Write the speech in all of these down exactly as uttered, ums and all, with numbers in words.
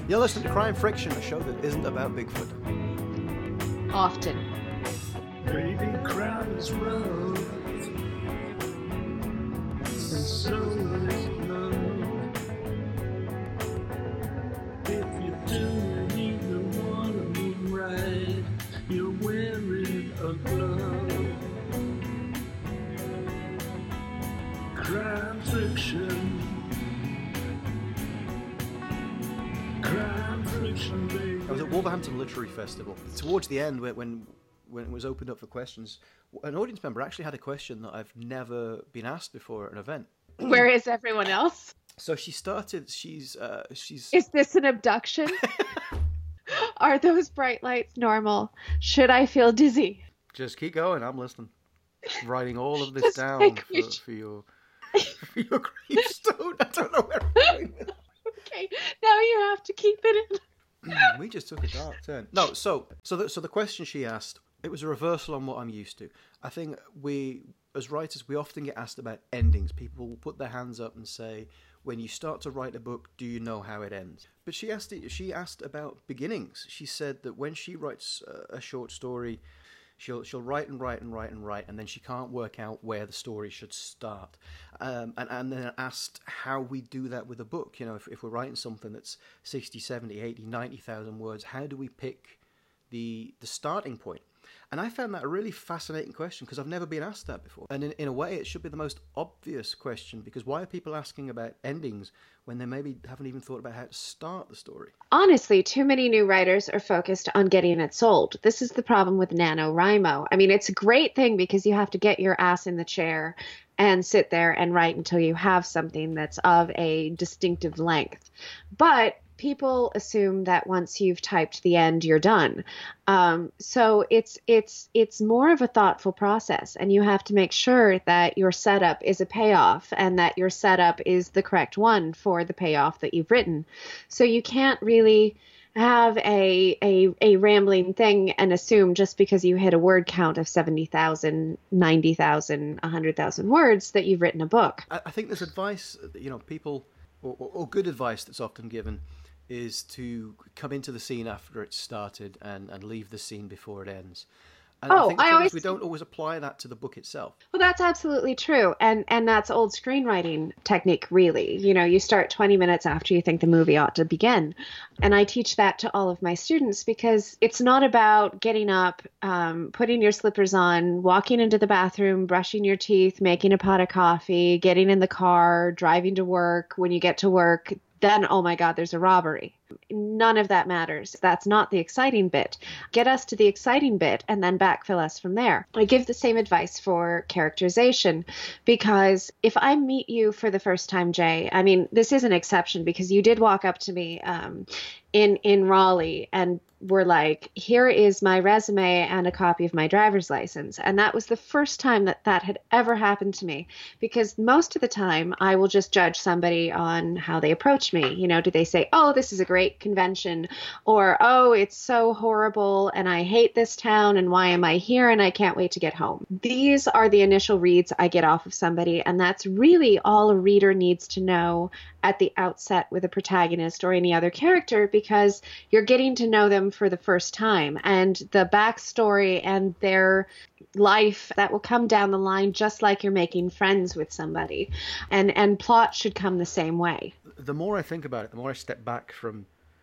You're listening to Crime Friction, a show that isn't about Bigfoot. Often. Baby, crime is rough, and so is love. If you're doing either one of them right, you're wearing a glove. Crime Friction. Crime Friction, baby. I was at Wolverhampton Literary Festival. Towards the end, when when when it was opened up for questions, an audience member actually had a question that I've never been asked before at an event. Where is everyone else? So she started. She's uh, she's. Is this an abduction? Are those bright lights normal? Should I feel dizzy? Just keep going. I'm listening. Writing all of this Just down like for, we for your for your gravestone. I don't know where I'm going with it. Okay, now you have to keep it in. We just took a dark turn. No, so so the, so the question she asked, it was a reversal on what I'm used to. I think we, as writers, we often get asked about endings. People will put their hands up and say, when you start to write a book, do you know how it ends? But she asked it, she asked about beginnings. She said that when she writes a, a short story, She'll she'll write and write and write and write, and then she can't work out where the story should start. Um, and, and then asked how we do that with a book. You know, if, if we're writing something that's sixty, seventy, eighty, ninety thousand words, how do we pick the the starting point? And I found that a really fascinating question because I've never been asked that before. And in, in a way, it should be the most obvious question, because why are people asking about endings when they maybe haven't even thought about how to start the story? Honestly, too many new writers are focused on getting it sold. This is the problem with NaNoWriMo. I mean, it's a great thing because you have to get your ass in the chair and sit there and write until you have something that's of a distinctive length. But people assume that once you've typed the end, you're done. Um, so it's it's it's more of a thoughtful process, and you have to make sure that your setup is a payoff and that your setup is the correct one for the payoff that you've written. So you can't really have a a, a rambling thing and assume just because you hit a word count of seventy thousand, ninety thousand, one hundred thousand words that you've written a book. I, I think there's advice, you know, people, or, or, or good advice that's often given, is to come into the scene after it's started and, and leave the scene before it ends. And oh, I think I always we don't always apply that to the book itself. Well, that's absolutely true. And and that's old screenwriting technique, really. You know, you start twenty minutes after you think the movie ought to begin. And I teach that to all of my students because it's not about getting up, um, putting your slippers on, walking into the bathroom, brushing your teeth, making a pot of coffee, getting in the car, driving to work. When you get to work, then, oh my God, there's a robbery. None of that matters. That's not the exciting bit. Get us to the exciting bit and then backfill us from there. I give the same advice for characterization because if I meet you for the first time, Jay, I mean, this is an exception because you did walk up to me um, in, in Raleigh and were like, here is my resume and a copy of my driver's license. And that was the first time that that had ever happened to me, because most of the time I will just judge somebody on how they approach me. You know, do they say, oh, this is a great convention, or, oh, it's so horrible and I hate this town and why am I here and I can't wait to get home. These are the initial reads I get off of somebody, and that's really all a reader needs to know at the outset with a protagonist or any other character, because you're getting to know them for the first time, and the backstory and their life that will come down the line, just like you're making friends with somebody, and and plot should come the same way. The more I think about it, the more I step back from,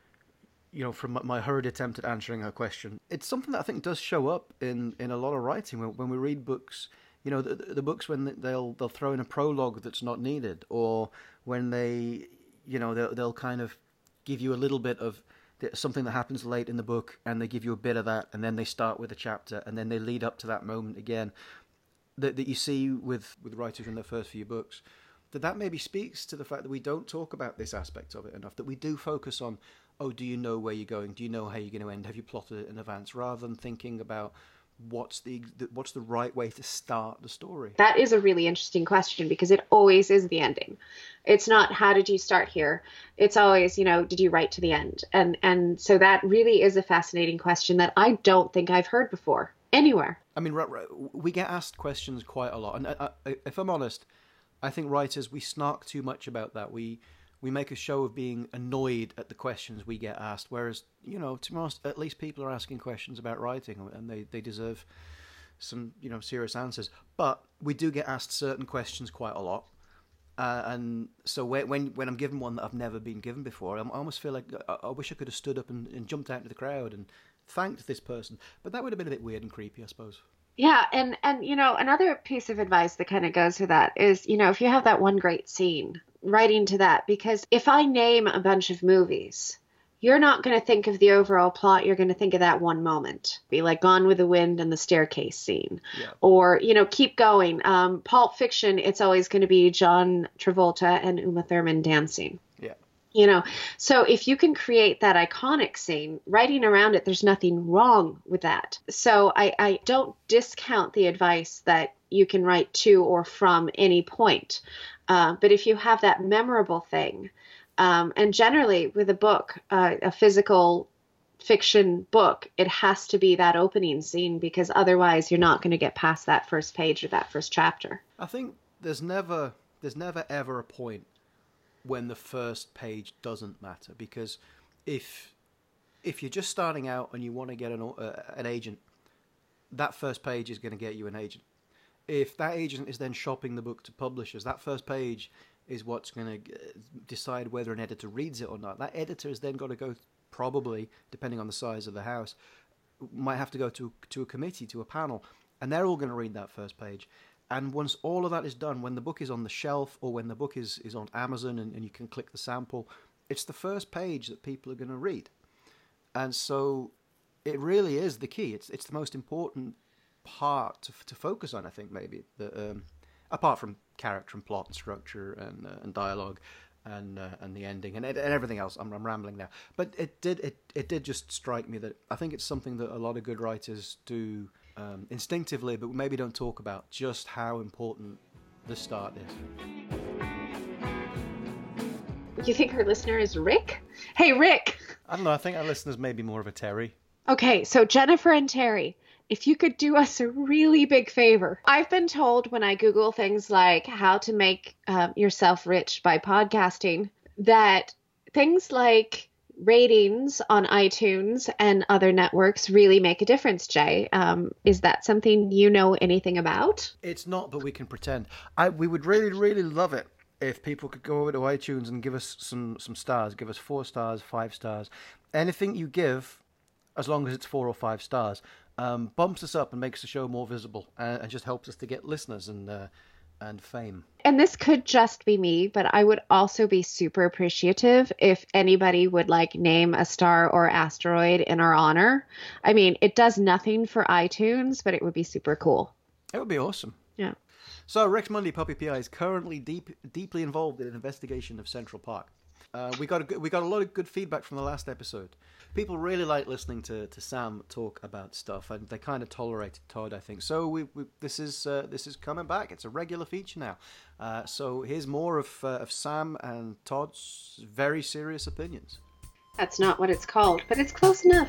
you know, from my hurried attempt at answering her question. It's something that I think does show up in, in a lot of writing when, when we read books. You know, the, the books when they'll they'll throw in a prologue that's not needed, or when they, you know, they'll, they'll kind of give you a little bit of something that happens late in the book, and they give you a bit of that, and then they start with a chapter, and then they lead up to that moment again. That that you see with, with writers in their first few books, that that maybe speaks to the fact that we don't talk about this aspect of it enough, that we do focus on, oh, do you know where you're going? Do you know how you're going to end? Have you plotted it in advance? Rather than thinking about what's the what's the right way to start the story. That is a really interesting question, because it always is the ending. It's not how did you start here? It's always, you know, did you write to the end? And and so that really is a fascinating question that I don't think I've heard before anywhere. I mean, we get asked questions quite a lot, and I, I, if I'm honest, I think writers, we snark too much about that. We we make a show of being annoyed at the questions we get asked, whereas, you know, to be honest, at least people are asking questions about writing, and they, they deserve some, you know, serious answers. But we do get asked certain questions quite a lot. Uh, and so when, when when I'm given one that I've never been given before, I'm, I almost feel like I, I wish I could have stood up and, and jumped out into the crowd and thanked this person. But that would have been a bit weird and creepy, I suppose. Yeah, and and you know, another piece of advice that kind of goes with that is, you know, if you have that one great scene, writing to that, because if I name a bunch of movies, you're not going to think of the overall plot. You're going to think of that one moment. Be like Gone with the Wind and the staircase scene. Yeah. Or, you know, keep going. Um, Pulp Fiction, it's always going to be John Travolta and Uma Thurman dancing. Yeah. You know, so if you can create that iconic scene, writing around it, there's nothing wrong with that. So I, I don't discount the advice that you can write to or from any point. Uh, but if you have that memorable thing, Um, and generally with a book, uh, a physical fiction book, it has to be that opening scene, because otherwise you're not going to get past that first page or that first chapter. I think there's never there's never ever a point when the first page doesn't matter, because if if you're just starting out and you want to get an uh, an agent, that first page is going to get you an agent. If that agent is then shopping the book to publishers, that first page is what's going to decide whether an editor reads it or not. That editor has then got to go, probably, depending on the size of the house, might have to go to to a committee, to a panel, and they're all going to read that first page. And once all of that is done, when the book is on the shelf or when the book is, is on Amazon and, and you can click the sample, it's the first page that people are going to read. And so it really is the key. It's it's the most important part to to focus on, I think, maybe, the, um, apart from character and plot and structure and uh, and dialogue and uh, and the ending and, and everything else. I'm, I'm rambling now, but it did it it did just strike me that I think it's something that a lot of good writers do um, instinctively, but maybe don't talk about, just how important the start is. You think her listener is Rick? Hey, Rick! I don't know. I think our listeners may be more of a Terry. Okay, so Jennifer and Terry, if you could do us a really big favor. I've been told when I Google things like how to make um, yourself rich by podcasting, that things like ratings on iTunes and other networks really make a difference, Jay. Um, is that something you know anything about? It's not, but we can pretend. I we would really, really love it if people could go over to iTunes and give us some, some stars. Give us four stars, five stars. Anything you give, as long as it's four or five stars, Um, bumps us up and makes the show more visible, and, and just helps us to get listeners and uh, and fame. And this could just be me, but I would also be super appreciative if anybody would like name a star or asteroid in our honor. I mean, it does nothing for iTunes, but it would be super cool. It would be awesome. Yeah. So Rex Mundy, Puppy P I, is currently deep, deeply involved in an investigation of Central Park. Uh, we got a good, we got a lot of good feedback from the last episode. People really like listening to, to Sam talk about stuff, and they kind of tolerated Todd, I think. So we, we this is uh, this is coming back. It's a regular feature now. Uh, so here's more of uh, of Sam and Todd's very serious opinions. That's not what it's called, but it's close enough.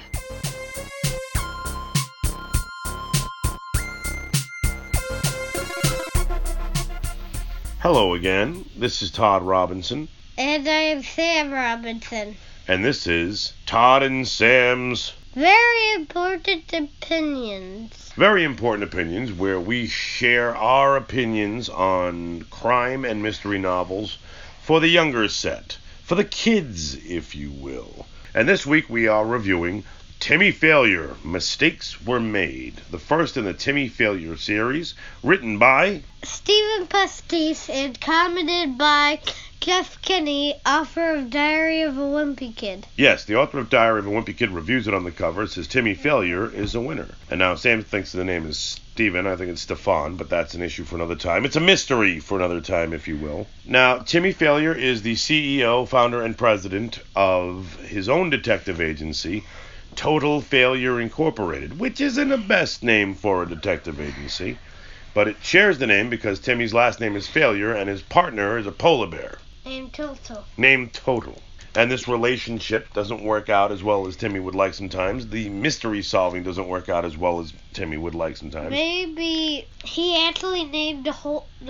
Hello again. This is Todd Robinson. And I am Sam Robinson. And this is Todd and Sam's Very Important Opinions. Very Important Opinions, where we share our opinions on crime and mystery novels for the younger set, for the kids, if you will. And this week we are reviewing Timmy Failure, Mistakes Were Made, the first in the Timmy Failure series, written by Stephen Pastis and commented by Jeff Kinney, author of Diary of a Wimpy Kid. Yes, the author of Diary of a Wimpy Kid reviews it on the cover, says Timmy Failure is a winner. And now Sam thinks the name is Stephen, I think it's Stefan, but that's an issue for another time. It's a mystery for another time, if you will. Now, Timmy Failure is the C E O, founder, and president of his own detective agency, Total Failure Incorporated, which isn't the best name for a detective agency, but it shares the name because Timmy's last name is Failure and his partner is a polar bear. Named Total. Named Total. And this relationship doesn't work out as well as Timmy would like sometimes. The mystery solving doesn't work out as well as Timmy would like sometimes. Maybe he actually named the whole the,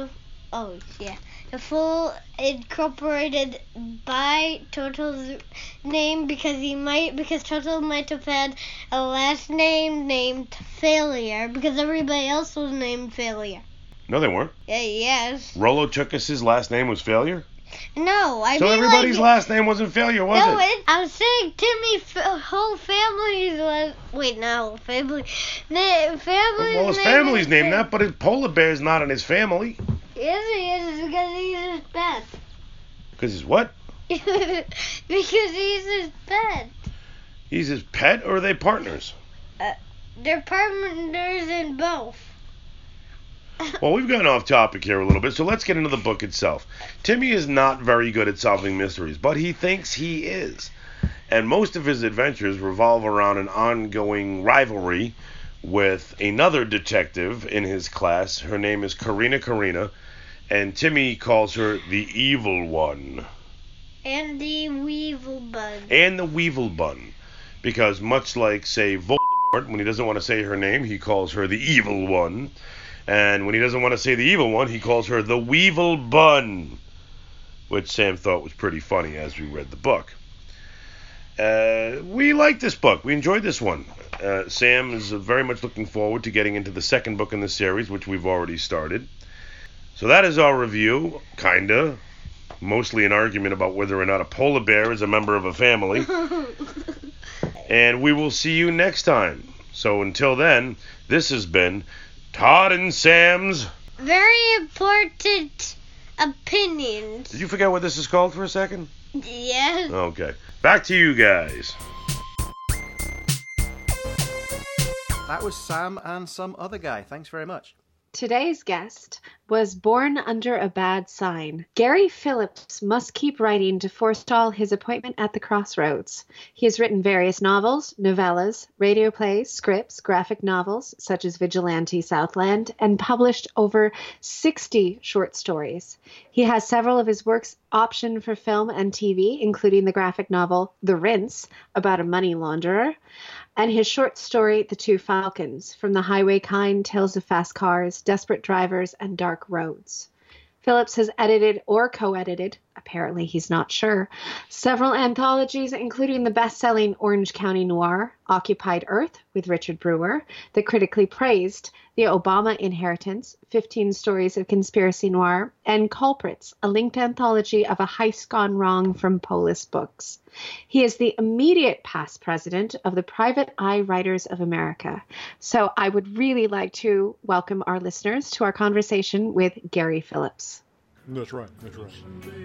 Oh, yeah. The full incorporated by Total's name because he might because Total might have had a last name named Failure because everybody else was named Failure. No, they weren't. Yeah, yes. Rollo Chukas's last name was Failure? No, I so mean everybody's like, last name wasn't Failure, was no, it? it? I was saying Timmy f- whole family's was wait no family the family. Well, his family's named that, but his polar bear's not in his family. Yes, he is because he's his pet. Because he's what? Because he's his pet. He's his pet, or are they partners? Uh, they're partners in both. Well, we've gotten off topic here a little bit, so let's get into the book itself. Timmy is not very good at solving mysteries, but he thinks he is. And most of his adventures revolve around an ongoing rivalry with another detective in his class. Her name is Karina Karina, and Timmy calls her the Evil One. And the Weevil Bun. And the Weevil Bun. Because much like, say, Voldemort, when he doesn't want to say her name, he calls her the Evil One. And when he doesn't want to say the Evil One, he calls her the Weevil Bun. Which Sam thought was pretty funny as we read the book. Uh, we like this book. We enjoyed this one. Uh, Sam is very much looking forward to getting into the second book in the series, which we've already started. So that is our review, kinda. Mostly an argument about whether or not a polar bear is a member of a family. And we will see you next time. So until then, this has been Todd and Sam's Very Important Opinions. Did you forget what this is called for a second? Yes. Okay. Back to you guys. That was Sam and some other guy. Thanks very much. Today's guest was born under a bad sign. Gary Phillips must keep writing to forestall his appointment at the crossroads. He has written various novels, novellas, radio plays, scripts, graphic novels, such as Vigilante Southland, and published over sixty short stories. He has several of his works optioned for film and T V, including the graphic novel The Rinse, about a money launderer, and his short story, The Two Falcons, From the Highway Kind, Tales of Fast Cars, Desperate Drivers, and Dark Roads. Phillips has edited or co-edited, apparently he's not sure, several anthologies, including the best-selling Orange County Noir, Occupied Earth with Richard Brewer, the critically praised The Obama Inheritance, fifteen Stories of Conspiracy Noir, and Culprits, a linked anthology of a heist gone wrong from Polis Books. He is the immediate past president of the Private Eye Writers of America. So I would really like to welcome our listeners to our conversation with Gary Phillips. That's right, that's right.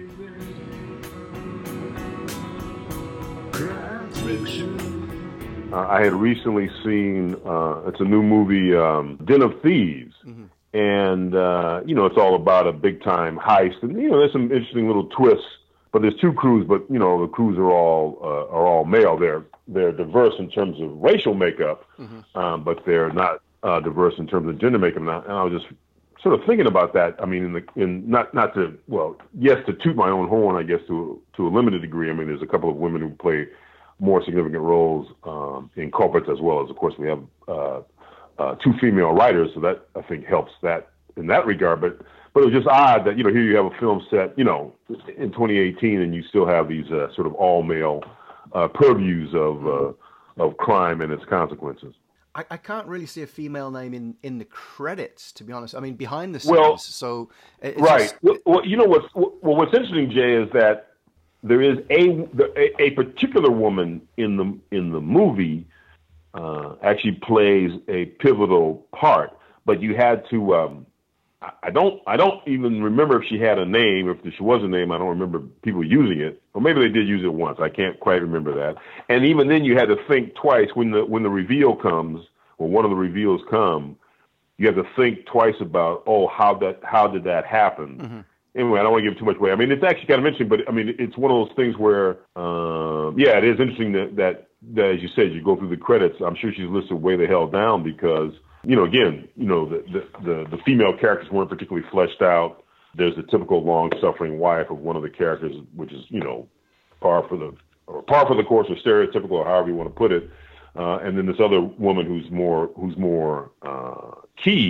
Crime fiction. Uh, I had recently seen, uh, it's a new movie, um, Den of Thieves. Mm-hmm. And, uh, you know, it's all about a big-time heist. And, you know, there's some interesting little twists. But there's two crews, but, you know, the crews are all uh, are all male. They're they're diverse in terms of racial makeup, mm-hmm. um, but they're not uh, diverse in terms of gender makeup. And I, and I was just sort of thinking about that. I mean, in the in not not to well, yes, to toot my own horn, I guess to to a limited degree. I mean, there's a couple of women who play more significant roles um, in Culprits, as well as, of course, we have uh, uh, two female writers, so that I think helps that in that regard. But but it was just odd that, you know, here you have a film set, you know, in twenty eighteen, and you still have these uh, sort of all male uh, purviews of uh, of crime and its consequences. I, I can't really see a female name in, in the credits, to be honest. I mean, behind the scenes. Well, so it's right. Just... Well, you know what's well, what's interesting, Jay, is that there is a a, a particular woman in the in the movie uh, actually plays a pivotal part, but you had to. Um, I don't. I don't even remember if she had a name. If she was a name, I don't remember people using it. Or maybe they did use it once. I can't quite remember that. And even then, you had to think twice when the when the reveal comes, or one of the reveals come. You have to think twice about, oh, how that how did that happen? Mm-hmm. Anyway, I don't want to give too much away. I mean, it's actually kind of interesting, but I mean, it's one of those things where, um, yeah, it is interesting that, that that as you said, you go through the credits. I'm sure she's listed way the hell down because. You know, again, you know, the, the, the, the female characters weren't particularly fleshed out. There's the typical long-suffering wife of one of the characters, which is, you know, par for the or par for the course or stereotypical, or however you want to put it. Uh, and then this other woman who's more who's more uh, key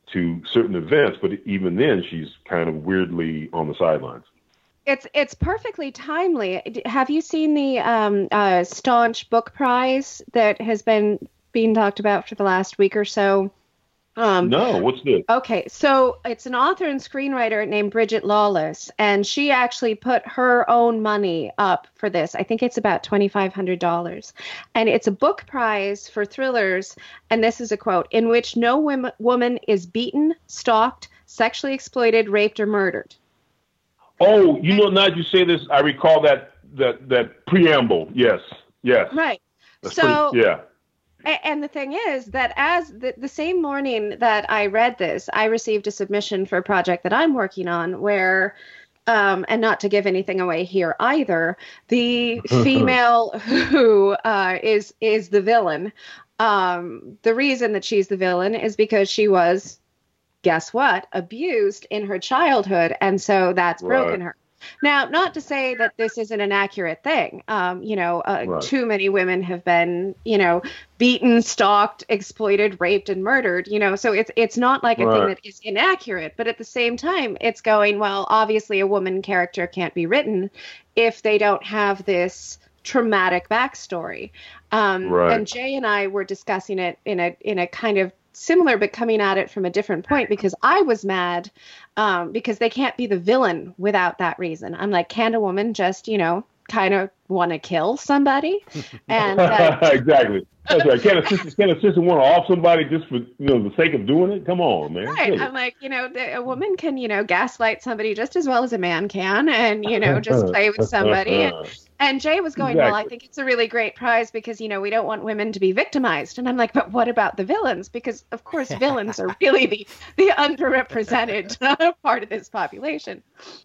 to certain events, but even then, she's kind of weirdly on the sidelines. It's it's perfectly timely. D- Have you seen the um, uh, Staunch Book Prize that has been being talked about for the last week or so? Um, No, what's this? Okay, so it's an author and screenwriter named Bridget Lawless, and she actually put her own money up for this. I think it's about twenty-five hundred dollars. And it's a book prize for thrillers, and this is a quote, in which no wom- woman is beaten, stalked, sexually exploited, raped, or murdered. Oh, you know, now that you say this, I recall that that that preamble. Yes, yes. Right. That's so, pretty, yeah. a- and the thing is that as the, the same morning that I read this, I received a submission for a project that I'm working on where, um, and not to give anything away here either, the female who uh, is is the villain. Um, the reason that she's the villain is because she was, guess what, abused in her childhood, and so that's broken Right. her. Now, not to say that this isn't an accurate thing. Um, you know, uh, Right. too many women have been, you know, beaten, stalked, exploited, raped, and murdered. You know, so it's it's not like a thing Right. that is inaccurate, but at the same time, it's going, well, obviously a woman character can't be written if they don't have this traumatic backstory. Um, Right. And Jay and I were discussing it in a in a kind of similar, but coming at it from a different point, because I was mad um, because they can't be the villain without that reason. I'm like, can a woman just, you know, kind of want to kill somebody? And uh, Exactly. That's right. Can a sister, can a sister want to off somebody just for, you know, the sake of doing it? Come on, man. right, Really. I'm like, you know, the, a woman can, you know, gaslight somebody just as well as a man can, and, you know, just play with somebody. And, and Jay was going, well, I Exactly. think it's a really great prize because, you know, we don't want women to be victimized. And I'm like, but what about the villains? Because, of course, villains are really the, the underrepresented part of this population.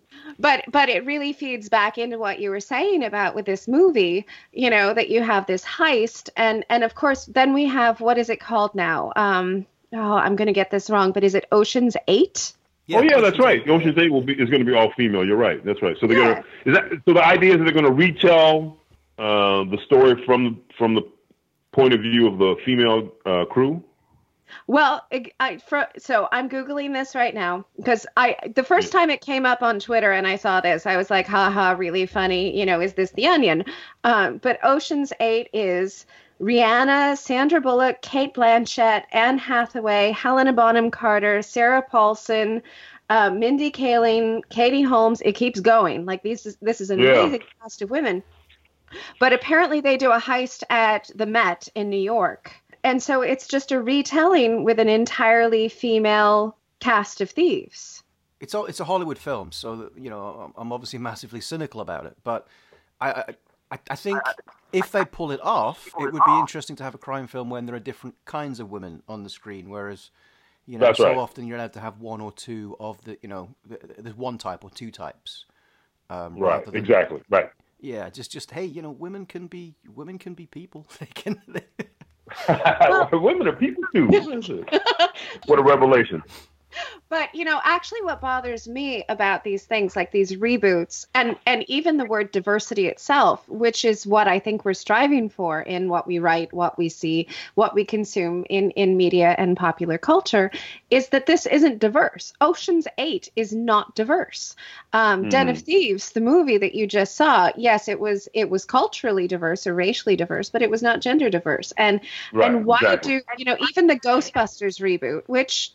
But but it really feeds back into what you were saying about with this movie, you know, that you have this heist. And, and of course, then we have, what is it called now? Um, oh, I'm going to get this wrong, but is it Ocean's Eight? oh yeah, that's right. Ocean's Eight will be is going to be all female. You're right. That's right. So they're Yeah. gonna is that so the idea is that they're going to retell uh, the story from from the point of view of the female uh, crew. Well, it- I, for, so I'm Googling this right now because I the first time it came up on Twitter and I saw this, I was like, haha, really funny. You know, is this The Onion? Um, but Ocean's Eight is Rihanna, Sandra Bullock, Kate Blanchett, Anne Hathaway, Helena Bonham Carter, Sarah Paulson, uh, Mindy Kaling, Katie Holmes. It keeps going. Like these, is, this is an Yeah. amazing cast of women. But apparently they do a heist at the Met in New York. And so it's just a retelling with an entirely female cast of thieves. It's a, it's a Hollywood film, so you know I'm- I'm obviously massively cynical about it. But I I, I think if they pull it off, it would be interesting to have a crime film when there are different kinds of women on the screen. Whereas, you know, That's so right. often you're allowed to have one or two of the, you know, th- there's one type or two types. Um, Right. rather than- Exactly. Right. Yeah, just just hey, you know, women can be women can be people. They can. Women are people too. What is it? What a revelation. But, you know, actually what bothers me about these things, like these reboots, and, and even the word diversity itself, which is what I think we're striving for in what we write, what we see, what we consume in, in media and popular culture, is that this isn't diverse. Ocean's Eight is not diverse. Um, Den of Thieves, the movie that you just saw, yes, it was it was culturally diverse or racially diverse, but it was not gender diverse. And Right, and why exactly. do, you know, even the Ghostbusters reboot, which...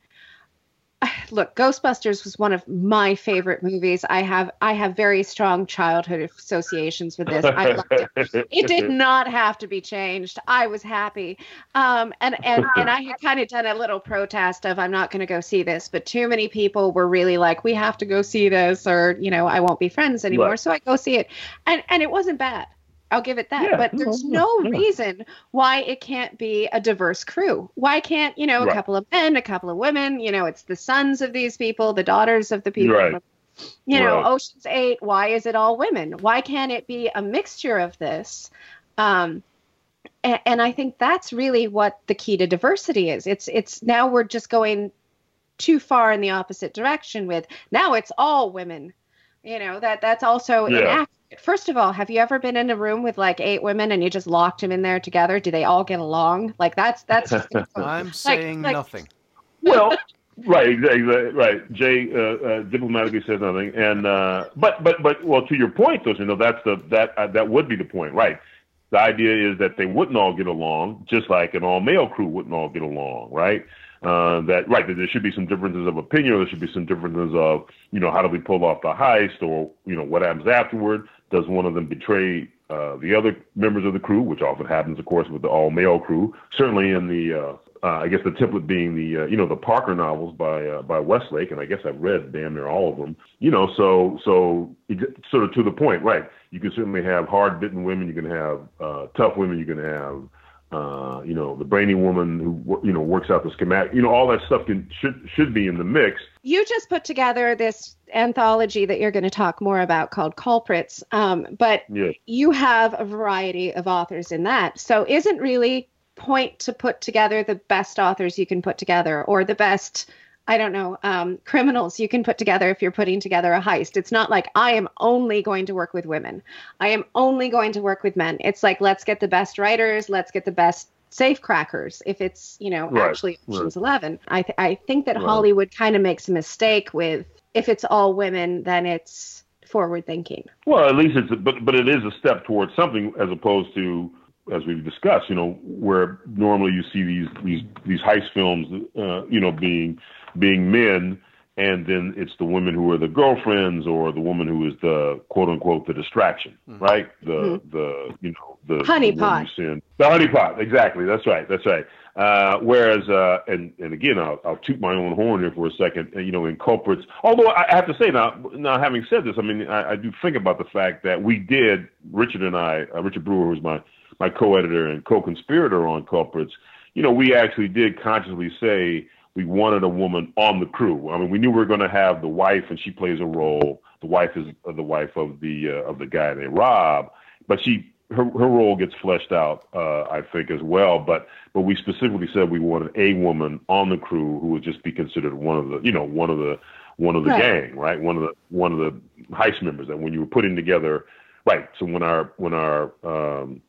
Look, Ghostbusters was one of my favorite movies. I have I have very strong childhood associations with this. I loved it. It did not have to be changed. I was happy. Um, and, and, and I had kind of done a little protest of I'm not going to go see this, but too many people were really like, we have to go see this or, you know, I won't be friends anymore. Right. So I go see it. And, and it wasn't bad. I'll give it that. Yeah, but no, there's no, no yeah. reason why it can't be a diverse crew. Why can't, you know, a Right. couple of men, a couple of women, you know, it's the sons of these people, the daughters of the people. Right. You know, Right. Ocean's Eight, why is it all women? Why can't it be a mixture of this? Um, and, and I think that's really what the key to diversity is. It's it's now we're just going too far in the opposite direction with now it's all women. You know, that that's also Yeah. inaccurate. First of all, have you ever been in a room with like eight women and you just locked them in there together? Do they all get along? Like that's that's just I'm saying like- nothing. Well, Right, exactly. Right. Jay uh, uh, diplomatically says nothing, and uh, but but but well, to your point, though, you know, that's the that uh, that would be the point, right? The idea is that they wouldn't all get along, just like an all-male crew wouldn't all get along, right? Uh, that right, that there should be some differences of opinion, or there should be some differences of, you know, how do we pull off the heist, or, you know, what happens afterward? Does one of them betray uh, the other members of the crew, which often happens, of course, with the all-male crew. Certainly in the, uh, uh, I guess the template being the, uh, you know, the Parker novels by uh, by Westlake, and I guess I've read damn near all of them. You know, so so it, sort of to the point, right? You can certainly have hard-bitten women. You can have uh, tough women. You can have Uh, you know, the brainy woman who, you know, works out the schematic, you know, all that stuff can should should be in the mix. You just put together this anthology that you're going to talk more about called Culprits, um, but yeah. you have a variety of authors in that. So isn't really point to put together the best authors you can put together, or the best, I don't know, um, criminals you can put together if you're putting together a heist. It's not like I am only going to work with women. I am only going to work with men. It's like, let's get the best writers. Let's get the best safe crackers. If it's, you know, right, actually Ocean's right. Eleven. I, th- I think that right. Hollywood kind of makes a mistake with, if it's all women, then it's forward thinking. Well, at least it's, a, but, but it is a step towards something, as opposed to, as we've discussed, you know, where normally you see these, these, these heist films, uh, you know, being, being men, and then it's the women who are the girlfriends, or the woman who is the quote unquote the distraction, mm-hmm. right? The mm-hmm. the you know the honeypot. The honeypot, exactly. That's right. That's right. Uh, whereas, uh, and and again, I'll, I'll toot my own horn here for a second. You know, in Culprits, although I have to say now, now having said this, I mean, I, I do think about the fact that we did, Richard and I, uh, Richard Brewer, who's my my co-editor and co-conspirator on Culprits, you know, we actually did consciously say we wanted a woman on the crew. I mean, we knew we were going to have the wife, and she plays a role. The wife is uh, the wife of the uh, of the guy named Rob, but she her her role gets fleshed out, uh, I think, as well. But but we specifically said we wanted a woman on the crew who would just be considered one of the you know one of the one of the right. gang, right? One of the one of the heist members. That when you were putting together, right? So when our when our um,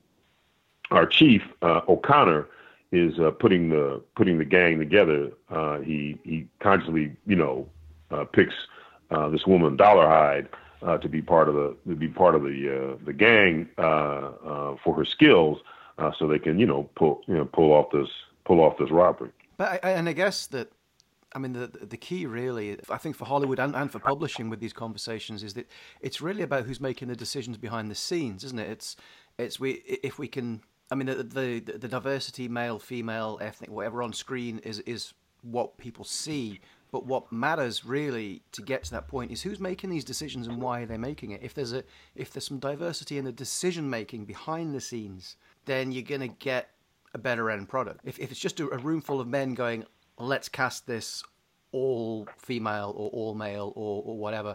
our chief uh, O'Connor is uh, putting the putting the gang together, uh, he he consciously you know uh, picks uh, this woman Dollarhide uh, to be part of the to be part of the uh, the gang uh, uh, for her skills, uh, so they can you know pull you know pull off this pull off this robbery. But I, and I guess that I mean the the key really, I think, for Hollywood and, and for publishing with these conversations is that it's really about who's making the decisions behind the scenes, isn't it? It's it's we if we can. I mean, the, the the diversity, male, female, ethnic, whatever on screen is is what people see. But what matters really to get to that point is who's making these decisions and why are they making it. If there's a if there's some diversity in the decision making behind the scenes, then you're gonna get a better end product. If if it's just a, a room full of men going, let's cast this all female or all male or or whatever,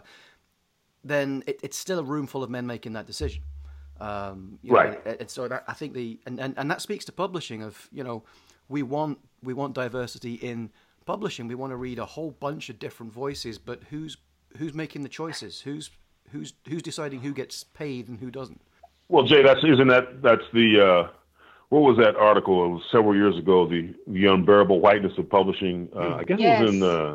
then it, it's still a room full of men making that decision. Um, you right. know, and so that, I think the and, and, and that speaks to publishing of you know we want we want diversity in publishing. We want to read a whole bunch of different voices, but who's who's making the choices? Who's who's who's deciding who gets paid and who doesn't? Well, Jay, that's isn't that that's the uh, what was that article? It was several years ago. The the unbearable whiteness of publishing. Uh, I guess yes. it was in the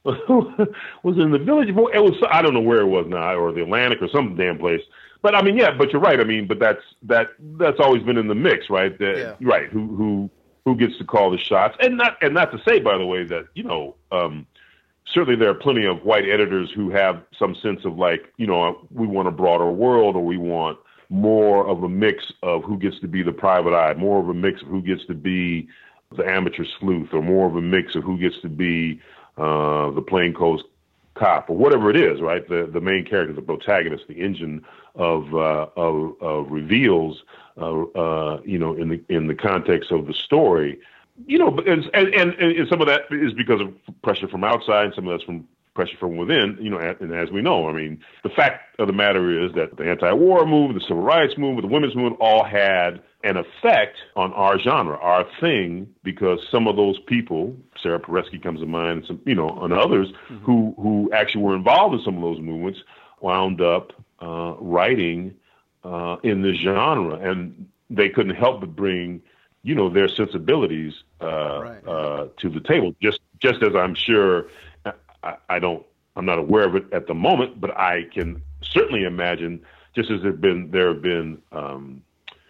was in the Village. It was I don't know where it was now, or the Atlantic or some damn place. But I mean, yeah, but you're right. I mean, but that's that that's always been in the mix, right? That, yeah. Right. Who who who gets to call the shots? And not and not to say, by the way, that you know, um, certainly there are plenty of white editors who have some sense of like, you know, we want a broader world, or we want more of a mix of who gets to be the private eye, more of a mix of who gets to be the amateur sleuth, or more of a mix of who gets to be uh, the plainclothes cop, or whatever it is, right? The the main character, the protagonist, the engine of uh, of, of reveals, uh, uh, you know, in the in the context of the story, you know, and, and and some of that is because of pressure from outside, and some of that's from pressure from within, you know, and as we know, I mean, the fact of the matter is that the anti-war movement, the civil rights movement, the women's movement all had an effect on our genre, our thing, because some of those people, Sarah Paresky comes to mind, and some, you know, and others mm-hmm. who, who actually were involved in some of those movements wound up uh, writing uh, in this genre, and they couldn't help but bring you know, their sensibilities uh, Right. uh, to the table. Just just as I'm sure, I, I don't, I'm not aware of it at the moment, but I can certainly imagine, just as there have been there have been um,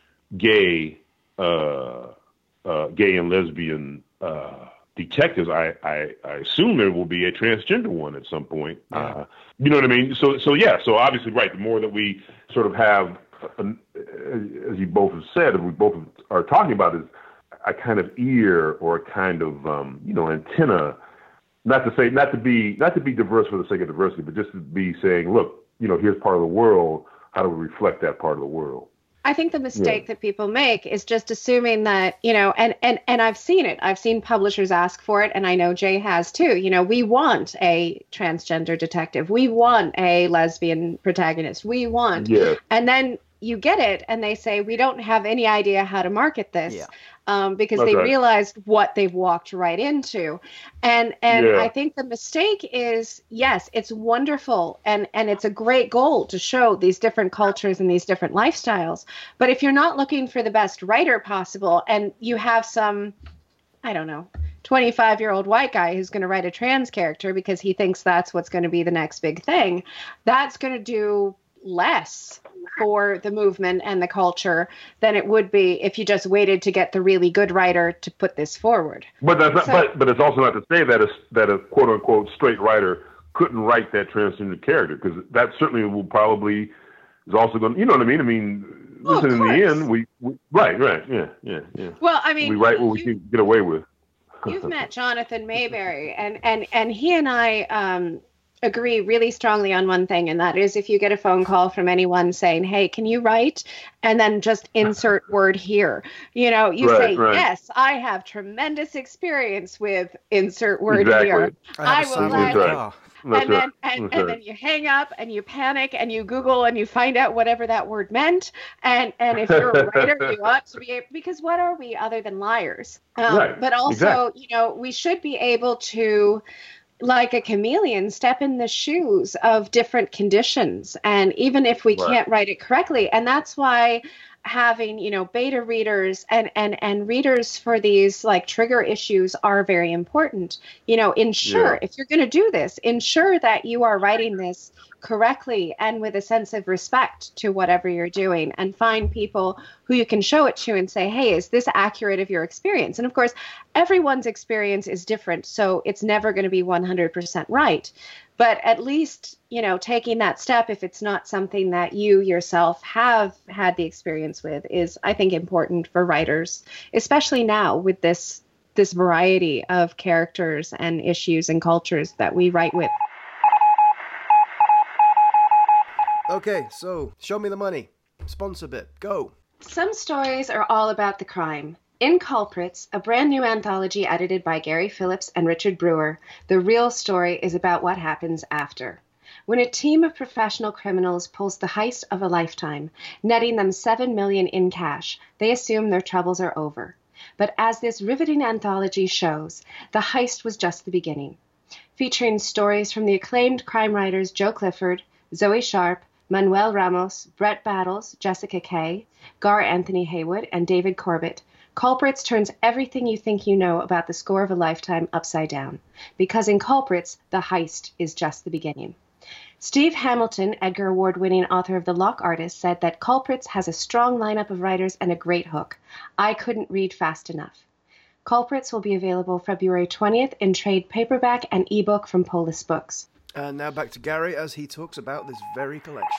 gay, uh, uh, gay and lesbian uh, detectives. I, I, I assume there will be a transgender one at some point. Yeah. Uh, you know what I mean? So so yeah. So obviously, right. The more that we sort of have, uh, as you both have said, and we both are talking about, is a kind of ear or a kind of um, you know antenna. Not to say, not to be, not to be diverse for the sake of diversity, but just to be saying, look, you know, here's part of the world. How do we reflect that part of the world? I think the mistake yeah. that people make is just assuming that, you know, and, and, and I've seen it. I've seen publishers ask for it, and I know Jay has too. You know, we want a transgender detective. We want a lesbian protagonist. We want. Yeah. And then you get it, and they say, we don't have any idea how to market this. Yeah. Um, because That's they right. realized what they've walked right into. And and Yeah. I think the mistake is, yes, it's wonderful and, and it's a great goal to show these different cultures and these different lifestyles. But if you're not looking for the best writer possible and you have some, I don't know, twenty-five-year-old white guy who's going to write a trans character because he thinks that's what's going to be the next big thing, that's going to do less for the movement and the culture than it would be if you just waited to get the really good writer to put this forward. But that's not, So- but but it's also not to say that a that a quote unquote straight writer couldn't write that transgender character, because that certainly will probably is also going. You know what I mean? I mean, Oh, of listen. In the course. end, we, we right, right, yeah, yeah, yeah. Well, I mean, We write what we you- can get away with. You've met Jonathan Mayberry, and, and, and he and I um, agree really strongly on one thing, and that is if you get a phone call from anyone saying, hey, can you write? And then just insert word here. You know, you Right, say, right. yes, I have tremendous experience with insert word Exactly. here. I I have a will sound let in the That's car. That's and right. then and, That's and right. then you hang up and you panic and you Google and you find out whatever that word meant. And and if you're a writer, you ought to be able, because what are we other than liars? Um, Right. But also, Exactly. you know, we should be able to, like a chameleon, step in the shoes of different conditions. And even if we Right. can't write it correctly, and that's why having, you know, beta readers and, and, and readers for these like trigger issues are very important. You know, ensure Yeah. if you're going to do this, ensure that you are writing this correctly and with a sense of respect to whatever you're doing, and find people who you can show it to and say, hey, is this accurate of your experience? And of course, everyone's experience is different, so it's never going to be one hundred percent right. But at least, you know, taking that step, if it's not something that you yourself have had the experience with, is, I think, important for writers, especially now with this this variety of characters and issues and cultures that we write with. Okay, so show me the money. Sponsor bit. Go. Some stories are all about the crime. In Culprits, a brand new anthology edited by Gary Phillips and Richard Brewer, the real story is about what happens after. When a team of professional criminals pulls the heist of a lifetime, netting them seven million dollars in cash, they assume their troubles are over. But as this riveting anthology shows, the heist was just the beginning. Featuring stories from the acclaimed crime writers Joe Clifford, Zoe Sharp, Manuel Ramos, Brett Battles, Jessica Kay, Gar Anthony Haywood, and David Corbett, Culprits turns everything you think you know about the score of a lifetime upside down. Because in Culprits, the heist is just the beginning. Steve Hamilton, Edgar Award-winning author of The Lock Artist, said that Culprits has a strong lineup of writers and a great hook. I couldn't read fast enough. Culprits will be available February twentieth in trade paperback and ebook from Polis Books. And now back to Gary as he talks about this very collection.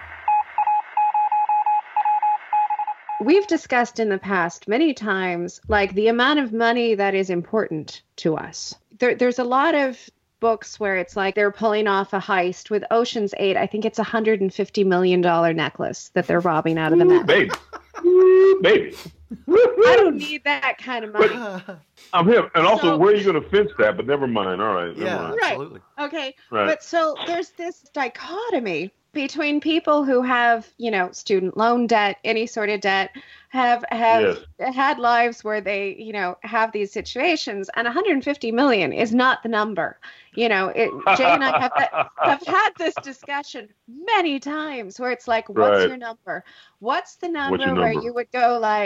We've discussed in the past many times, like, the amount of money that is important to us. There, there's a lot of books where it's like they're pulling off a heist. With Ocean's Eight, I think it's a one hundred fifty million dollars necklace that they're robbing out of the Ooh, Met. baby. Ooh, baby. I don't need that kind of money. I'm here. And also, So- where are you going to fence that? But never mind. All right. Never Yeah, mind. Right. absolutely. Okay. Right. But so there's this dichotomy between people who have, you know, student loan debt, any sort of debt, have have had lives where they, you know, have these situations, and one hundred fifty million is not the number. You know, it, Jay and I have have had this discussion many times where it's like, what's Right. your number? What's the number your where number? you would go like,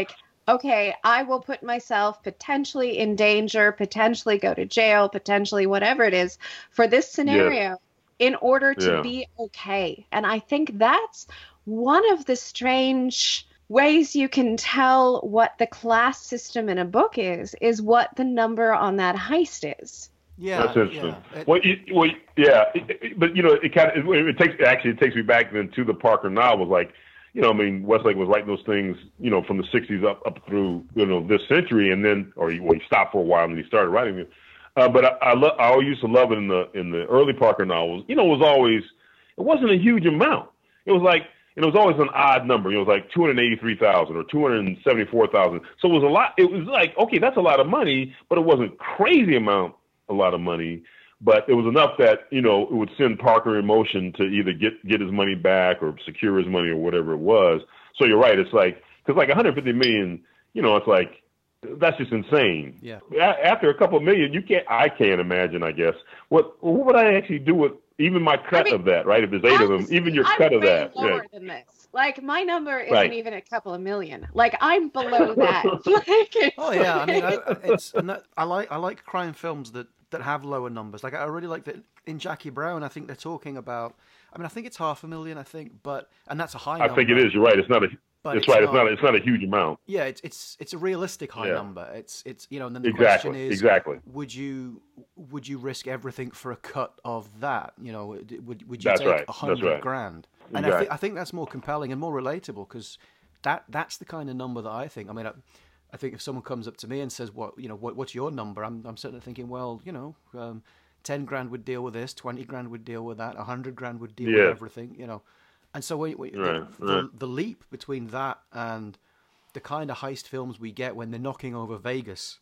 okay, I will put myself potentially in danger, potentially go to jail, potentially whatever it is for this scenario Yeah. in order to Yeah. be okay. And I think that's one of the strange ways you can tell what the class system in a book is, is what the number on that heist is. Yeah, That's interesting. yeah. It- Well, you, well, yeah, it, it- but you know, it kind of it, it takes actually it takes me back then to the Parker novels. Like, you know, I mean, Westlake was writing those things, you know, from the sixties up up through you know this century, and then or he, well, he stopped for a while and he started writing it. Uh, but I, I, lo- I always used to love it in the in the early Parker novels. You know, it was always it wasn't a huge amount. It was like it was always an odd number. It was like two hundred eighty-three thousand or two hundred seventy-four thousand. So it was a lot. It was like, okay, that's a lot of money, but it wasn't crazy amount, a lot of money. But it was enough that, you know, it would send Parker in motion to either get, get his money back or secure his money or whatever it was. So you're right. It's like, because like one hundred fifty million, you know, it's like, that's just insane. Yeah. A- After a couple of million, you can't, I can't imagine, I guess. What, what would I actually do with even my cut I mean, of that, right? If there's eight of them, Honestly, even your I'm cut of way that. lower Right. than this. Like, my number isn't Right. even a couple of million. Like, I'm below that. Like, it's Oh yeah, I mean, I, like- it's and that, I like I like crime films that, that have lower numbers. Like I really like that in Jackie Brown. I think they're talking about. I mean, I think it's half a million. I think, but and that's a high. I number. think it is. You're right. It's not a, But it's it's right. It's not- not, it's not a huge amount. Yeah, it's it's it's a realistic high Yeah. number. It's it's you know, and then the Exactly, question is exactly. would you would you risk everything for a cut of that? You know, would would you That's take right, a that's hundred right. grand? And I Exactly. think I think that's more compelling and more relatable because that that's the kind of number that I think. I mean, I, I think if someone comes up to me and says, "What you know, what what's your number?" I'm I'm certainly thinking, well, you know. Um, Ten grand would deal with this. Twenty grand would deal with that. A hundred grand would deal Yeah. with everything. You know, and so when, when, Right, the, right. The, the leap between that and the kind of heist films we get when they're knocking over Vegas,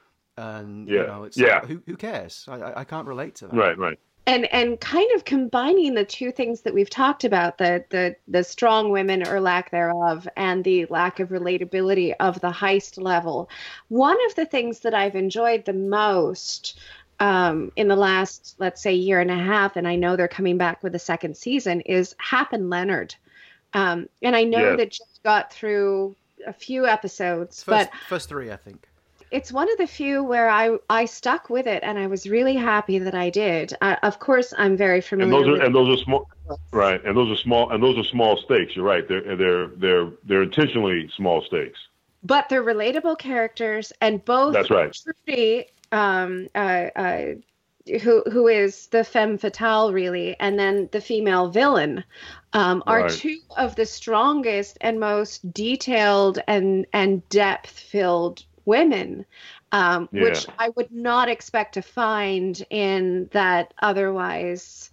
and you Yeah, know, it's yeah. like, who who cares? I I- I can't relate to that. Right, right. and and kind of combining the two things that we've talked about, the the the strong women or lack thereof, and the lack of relatability of the heist level. One of the things that I've enjoyed the most um, in the last, let's say, year and a half, and I know they're coming back with a second season, is Hap and Leonard. Um, and I know Yes. that just got through a few episodes, First, but first three, I think. it's one of the few where I, I stuck with it, and I was really happy that I did. Uh, of course, I'm very And familiar those are with and those are small, right? And those are small and those are small stakes. You're right. They're they're they're they're intentionally small stakes. but they're relatable characters, and both That's right. Trudy, um, uh, uh, who who is the femme fatale really, and then the female villain, um, are Right. two of the strongest and most detailed and and depth filled women, um, Yeah. which I would not expect to find in that otherwise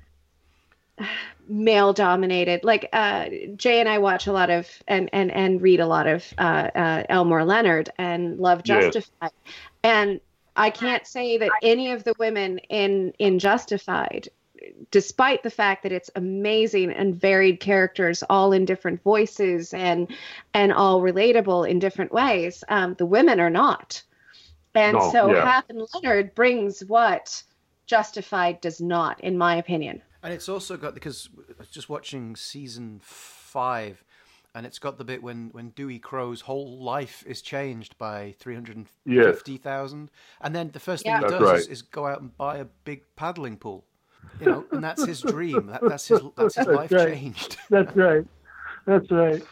male dominated. Like uh Jay and I watch a lot of and and and read a lot of uh, uh Elmore Leonard and love Yes. Justified, and I can't say that any of the women in in Justified, despite the fact that it's amazing and varied characters, all in different voices and and all relatable in different ways, um the women are not. And No, so yeah. Hap and Leonard brings what Justified does not, in my opinion. And it's also got, because I was just watching season five, and it's got the bit when, when Dewey Crow's whole life is changed by three hundred fifty thousand. And then the first thing Yeah. he That's does right. is, is go out and buy a big paddling pool. You know, and that's his dream. That, that's his that's his That's life right. changed. That's right. That's right.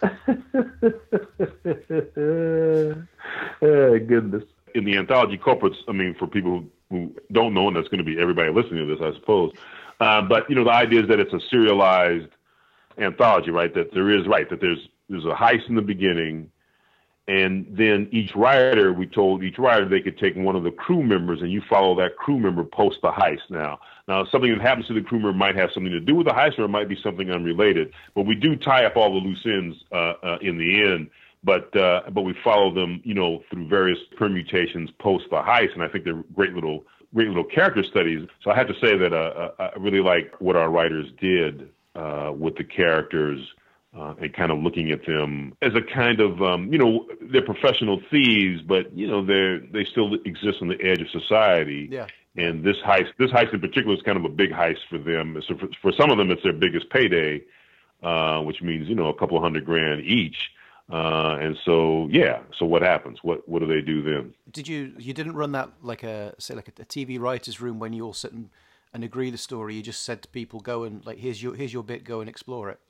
oh, goodness. In the anthology corporates, I mean, for people who, who don't know, and that's going to be everybody listening to this, I suppose. Uh, but you know, the idea is that it's a serialized anthology, right? That there is right that there's there's a heist in the beginning, and then each writer, we told each writer they could take one of the crew members, and you follow that crew member post the heist. Now, now something that happens to the crew member might have something to do with the heist, or it might be something unrelated. But we do tie up all the loose ends uh, uh, in the end. But uh, but we follow them, you know, through various permutations post the heist, and I think they're great little great little character studies. So I have to say that uh, I really like what our writers did uh, with the characters. Uh, and kind of looking at them as a kind of, um, you know, they're professional thieves, but you know, they they still exist on the edge of society. Yeah. And this heist, this heist in particular, is kind of a big heist for them. So for, for some of them, it's their biggest payday, uh, which means you know a couple of hundred grand each. Uh, and so, yeah. So what happens? What what do they do then? Did you you didn't run that like a say like a, a T V writers' room when you all sit and, and agree the story? You just said to people, go and like here's your here's your bit, go and explore it.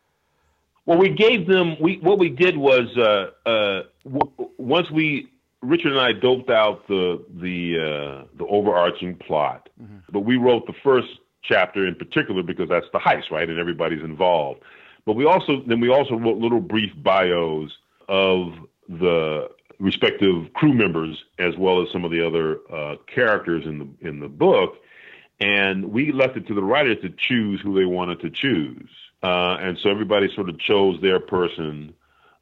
Well, we gave them. We what we did was uh, uh, w- once we Richard and I doped out the the uh, the overarching plot, mm-hmm. but we wrote the first chapter in particular because that's the heist, right, and everybody's involved. But we also then we also wrote little brief bios of the respective crew members as well as some of the other uh, characters in the in the book, and we left it to the writers to choose who they wanted to choose. Uh, and so everybody sort of chose their person,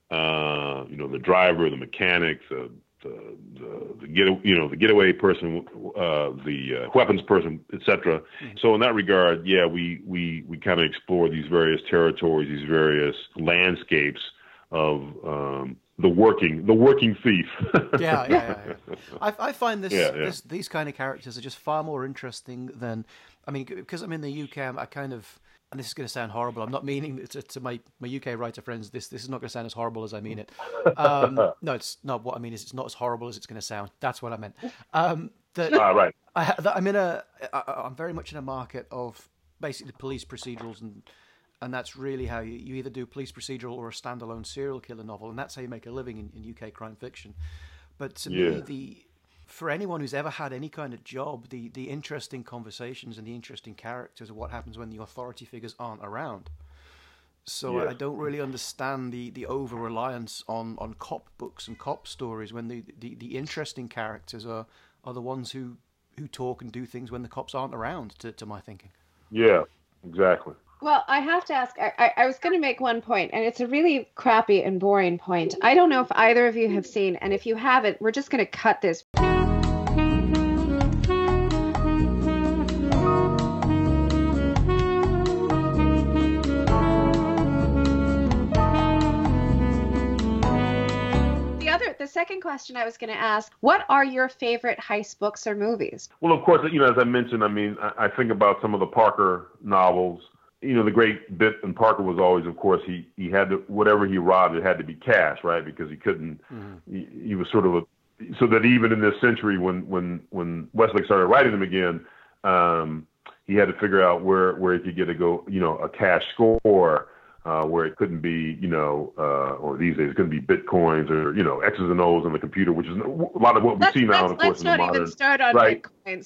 uh, you know, the driver, the mechanic, the the, the, the get you know the getaway person, uh, the uh, weapons person, et cetera. Mm-hmm. So in that regard, yeah, we we we kind of explore these various territories, these various landscapes of um, the working the working thief. yeah, yeah, yeah, yeah. I, I find this, yeah, yeah. this these kind of characters are just far more interesting than I mean, because I'm in the U K, I kind of. And this is going to sound horrible. I'm not meaning to, to my, my U K writer friends. This this is not going to sound as horrible as I mean it. Um, no, it's not. What I mean is it's not as horrible as it's going to sound. That's what I meant. Um, that, ah, right. I, that I'm in a. I, I'm very much in a market of basically police procedurals, and and that's really how you, you either do police procedural or a standalone serial killer novel, and that's how you make a living in, in U K crime fiction. But to yeah. me, the for anyone who's ever had any kind of job, the, the interesting conversations and the interesting characters of what happens when the authority figures aren't around. So yes. I don't really understand the, the over-reliance on, on cop books and cop stories when the, the, the interesting characters are, are the ones who, who talk and do things when the cops aren't around, to, to my thinking. Yeah, exactly. Well, I have to ask, I, I, I was going to make one point, and it's a really crappy and boring point. I don't know if either of you have seen, and if you haven't, we're just going to cut this. The second question I was going to ask, what are your favorite heist books or movies? Well, of course, you know, as I mentioned, I mean, I, I think about some of the Parker novels. You know, the great bit in Parker was always, of course, he, he had to, whatever he robbed, it had to be cash, right? Because he couldn't, mm-hmm. he, he was sort of a, so that even in this century, when, when, when Westlake started writing them again, um, he had to figure out where, where he could get a go, you know, a cash score. Uh, where it couldn't be, you know, uh, or these days it couldn't be bitcoins or, you know, X's and O's on the computer, which is a lot of what we let's, see now, let's, of course, let's in the not modern. Even start on right?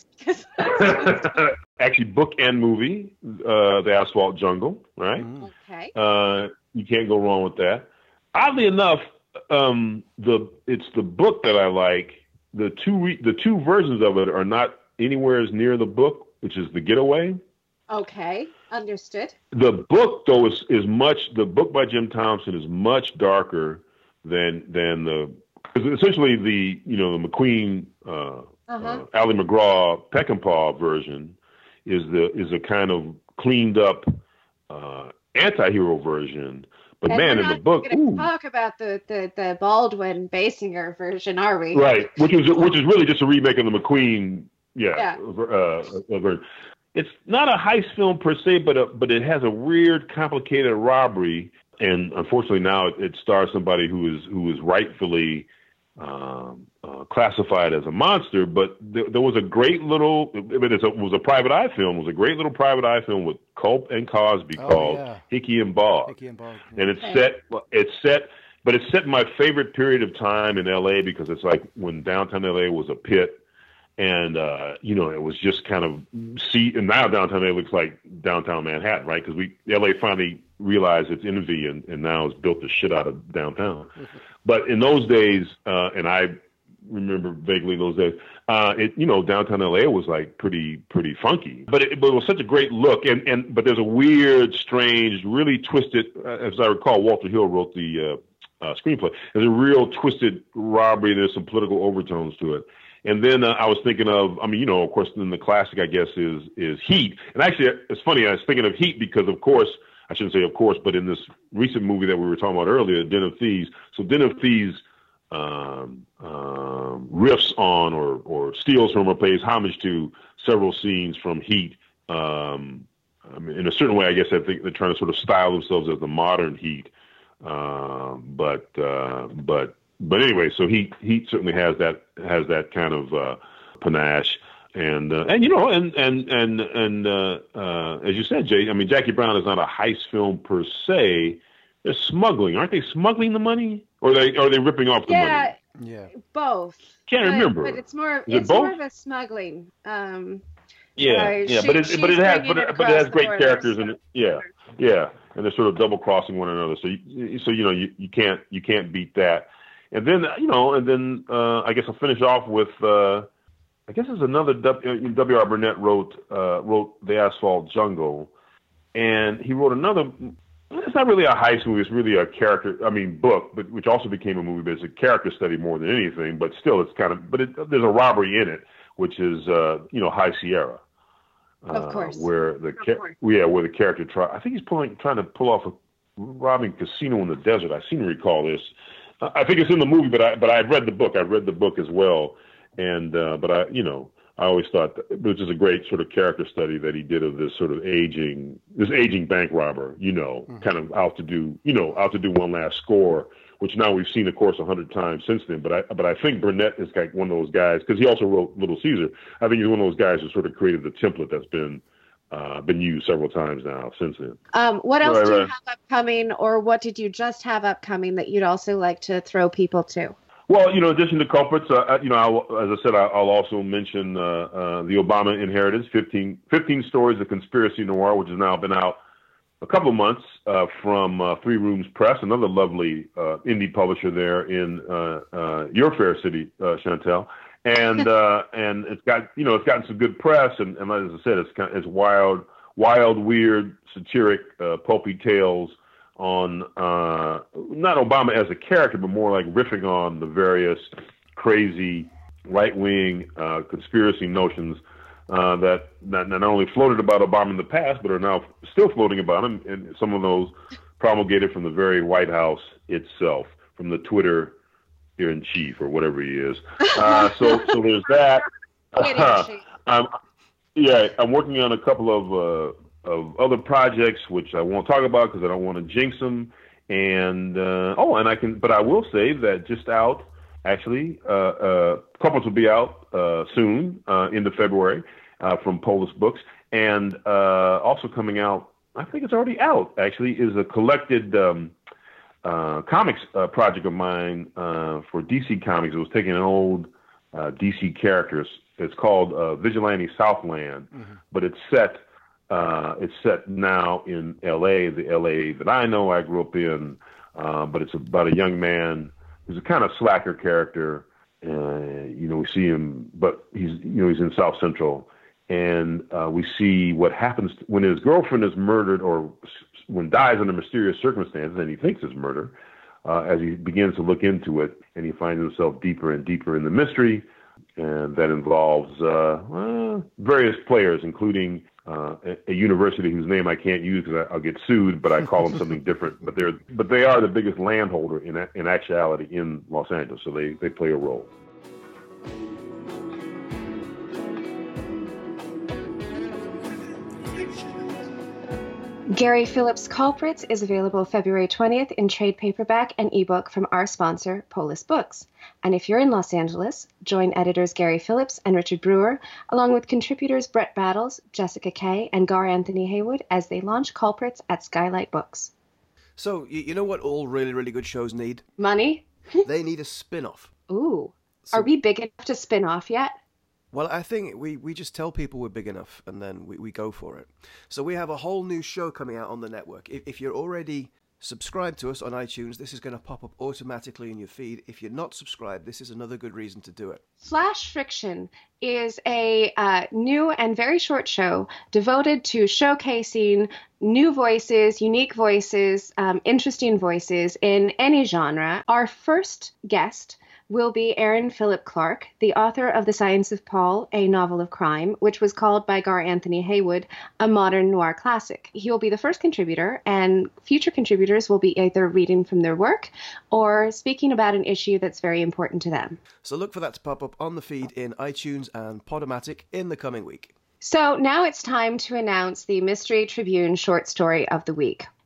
bitcoins. Actually, book and movie, uh, The Asphalt Jungle, right? Mm. Okay. Uh, you can't go wrong with that. Oddly enough, um, the it's the book that I like. The two re- the two versions of it are not anywhere as near the book, which is The Getaway. Okay, understood. The book, though, is, is much, the book by Jim Thompson is much darker than, than the, because essentially the, you know, the McQueen, uh, uh-huh. uh, Ali MacGraw, Peckinpah version is the, is a kind of cleaned up, uh, anti-hero version. But and man, in the book, we're not talk about the, the, the Baldwin Basinger version, are we? Right, which is, which is really just a remake of the McQueen, yeah, yeah. Uh, uh, version. It's not a heist film per se, but a, but it has a weird, complicated robbery, and unfortunately now it, it stars somebody who is who is rightfully um, uh, classified as a monster. But there, there was a great little, it, it's a, it was a private eye film. It was a great little private eye film with Culp and Cosby oh, called yeah. Hickey and Bog. Hickey and Bog. And it's set, it's set, but it's set in my favorite period of time in L A because it's like when downtown L A was a pit. And, uh, you know, it was just kind of see, and now downtown L A looks like downtown Manhattan, right? Because we, L A finally realized its envy and, and now it's built the shit out of downtown. But in those days, uh, and I remember vaguely those days, uh, it, you know, downtown L A was like pretty, pretty funky, but it, but it was such a great look. And, and, but there's a weird, strange, really twisted, uh, as I recall, Walter Hill wrote the, uh, uh, screenplay. There's a real twisted robbery. There's some political overtones to it. And then uh, I was thinking of, I mean, you know, of course, then the classic, I guess, is is Heat. And actually, it's funny, I was thinking of Heat because, of course, I shouldn't say of course, but in this recent movie that we were talking about earlier, Den of Thieves. So Den of Thieves um, um, riffs on or, or steals from or pays homage to several scenes from Heat. Um, I mean, in a certain way, I guess I think they're trying to sort of style themselves as the modern Heat. Uh, but uh, but but anyway, so he he certainly has that has that kind of uh, panache. And uh, and you know and and and and uh, uh, as you said, Jay, I mean Jackie Brown is not a heist film per se. They're smuggling, aren't they? Smuggling the money, or are they or are they ripping off the yeah, money? Yeah, both. Can't but, remember. But it's more Is it it's both? more of a smuggling. Um, Yeah, uh, yeah, she- but it she's but it has bringing but it it, but it has across the great border, characters so- in it. Yeah, yeah, and they're sort of double crossing one another. So you, so you know you, you can't you can't beat that. And then you know and then uh, I guess I'll finish off with. Uh, I guess it's another W. W. R. Burnett wrote uh, wrote The Asphalt Jungle, and he wrote another. It's not really a heist movie; it's really a character. I mean, book, but which also became a movie. But it's a character study more than anything. But still, it's kind of. But it, there's a robbery in it, which is uh, you know High Sierra, uh, Of course. where the Of ca- course. yeah where the character try. I think he's pulling trying to pull off a robbing casino in the desert. I seem to recall this. Uh, I think it's in the movie, but I but I've read the book. I've read the book as well. And uh, but I, you know, I always thought that, which is a great sort of character study that he did of this sort of aging, this aging bank robber, you know, mm-hmm. kind of out to do, you know, out to do one last score, which now we've seen, of course, a hundred times since then. But I, but I think Burnett is like one of those guys because he also wrote Little Caesar. I think he's one of those guys who sort of created the template that's been uh, been used several times now since then. Um, what else Right, do you right. have upcoming, or what did you just have upcoming that you'd also like to throw people to? Well, you know, in addition to culprits, uh, you know, I'll, as I said, I'll also mention uh, uh, the Obama Inheritance, fifteen, fifteen stories of conspiracy noir, which has now been out a couple of months uh, from uh, Three Rooms Press, another lovely uh, indie publisher there in uh, uh, your fair city, uh, Chantel. And uh, and it's got, you know, it's gotten some good press, and, and as I said, it's kind of, it's wild, wild, weird, satiric, uh, pulpy tales on uh, not Obama as a character, but more like riffing on the various crazy right-wing uh, conspiracy notions uh, that, that not only floated about Obama in the past, but are now still floating about him, and some of those promulgated from the very White House itself, from the Twitter in chief or whatever he is. Uh, so, so there's that. Uh, I'm, yeah, I'm working on a couple of. Uh, of other projects, which I won't talk about because I don't want to jinx them. And, uh, oh, and I can, but I will say that just out, actually, uh, uh, Couples will be out, uh, soon, uh, into February, uh, from Polis Books. And, uh, also coming out, I think it's already out, actually, is a collected, um, uh, comics, uh, project of mine, uh, for D C Comics. It was taking an old, uh, D C characters. It's called, uh, Vigilante Southland, mm-hmm. but it's set, Uh, it's set now in L A, the L A that I know, I grew up in, uh, but it's about a young man who's a kind of slacker character. Uh, you know, we see him, but he's, you know, he's in South Central, and uh, we see what happens when his girlfriend is murdered or when dies under mysterious circumstances, and he thinks it's murder, uh, as he begins to look into it, and he finds himself deeper and deeper in the mystery, and that involves uh, well, various players, including Uh, a, a university whose name I can't use because I'll get sued, but I call them something different. But they're but they are the biggest landholder in in actuality in Los Angeles, so they, they play a role. Gary Phillips' Culprits is available February twentieth in trade paperback and ebook from our sponsor, Polis Books. And if you're in Los Angeles, join editors Gary Phillips and Richard Brewer, along with contributors Brett Battles, Jessica Kay, and Gar Anthony Haywood as they launch Culprits at Skylight Books. So, you, you know what all really, really good shows need? Money? They need a spin-off. Ooh. So- Are we big enough to spin off yet? Well, I think we, we just tell people we're big enough, and then we, we go for it. So we have a whole new show coming out on the network. If, if you're already subscribed to us on iTunes, this is going to pop up automatically in your feed. If you're not subscribed, this is another good reason to do it. Flash Friction is a uh, new and very short show devoted to showcasing new voices, unique voices, um, interesting voices in any genre. Our first guest will be Aaron Philip Clarke, the author of The Science of Paul, a novel of crime, which was called by Gar Anthony Haywood a modern noir classic. He will be the first contributor, and future contributors will be either reading from their work or speaking about an issue that's very important to them. So look for that to pop up on the feed in iTunes and Podomatic in the coming week. So now it's time to announce the Mystery Tribune short story of the week.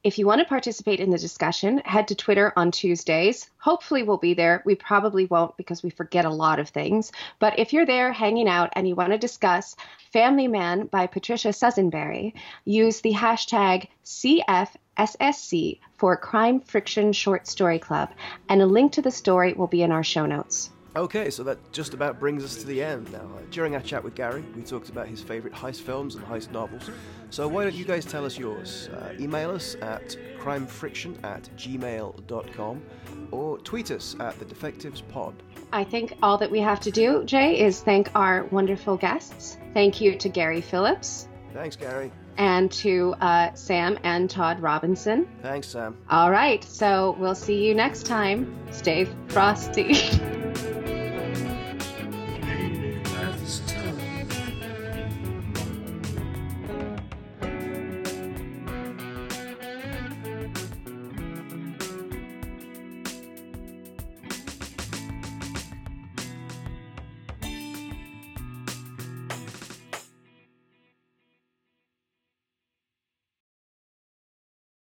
If you want to participate in the discussion, head to Twitter on Tuesdays. Hopefully we'll be there. We probably won't because we forget a lot of things. But if you're there hanging out and you want to discuss Family Man by Patricia Susenberry, use the hashtag C F S S C for Crime Friction Short Story Club, and a link to the story will be in our show notes. Okay, so that just about brings us to the end now. Uh, during our chat with Gary, we talked about his favourite heist films and heist novels. So why don't you guys tell us yours? Uh, email us at crimefriction at gmail dot com or tweet us at the Defectives Pod. I think all that we have to do, Jay, is thank our wonderful guests. Thank you to Gary Phillips. Thanks, Gary. And to uh, Sam and Todd Robinson. Thanks, Sam. All right, so we'll see you next time. Stay frosty.